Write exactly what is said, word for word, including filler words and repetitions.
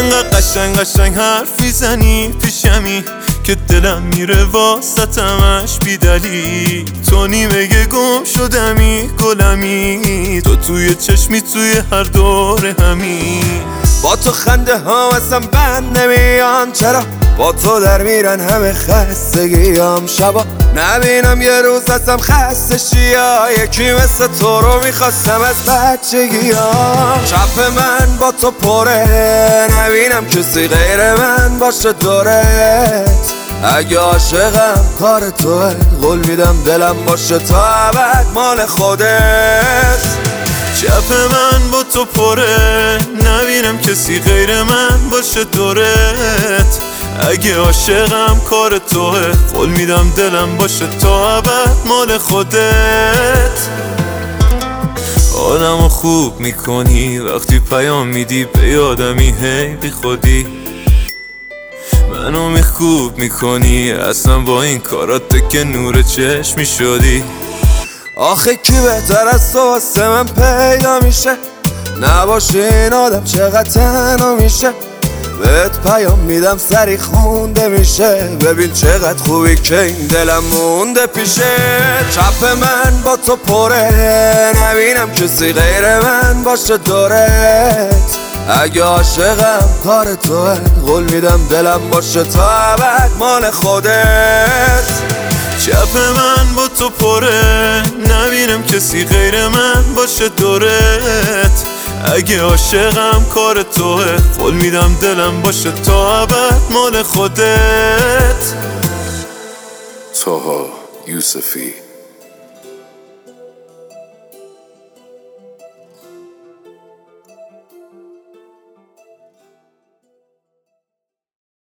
انقدر قشنگ قشنگ حرف میزنی پیشمی که دلم میره واسطمش بی دلیل. تو نیمه گم شدمی گلمی، تو توی چشمی توی هر دور همین. با تو خنده ها اصلا بند نمیان، چرا با تو در میرن همه خستگیام. شبا نبینم یه روز ازم خسته شیا، یکی مثل تو رو میخواستم از بچگیام. چپ من با تو پره، نبینم کسی غیر من باشه دورت. اگه عاشقم کار توه، قول میدم دلم باشه تا ابد مال خودت. چپ من با تو پره، نبینم کسی غیر من باشه دورت. اگه عاشقم کار توه، قول میدم دلم باشه تا ابد مال خودت. آدمو خوب میکنی وقتی پیام میدی به یادمی هی بی خودی. منو میخوب میکنی اصلا با این کارات که نور چشمی شدی. آخه کی بهتر از تو واسه من پیدا میشه، نباشه این آدم چقدر تنها میشه. بهت پیام میدم سری خونده میشه، ببین چقدر خوبی که این دلم مونده پیشه. چپ من با تو پره، نبینم کسی غیر من باشه دورت. اگه عاشقم کار توه، قول میدم دلم باشه تا ابد مال خودت. چپ من با تو پره، نبینم کسی غیر من باشه دورت. اگه عاشقم کار توه، قول میدم دلم باشه تا ابد مال خودت. طه یوسفی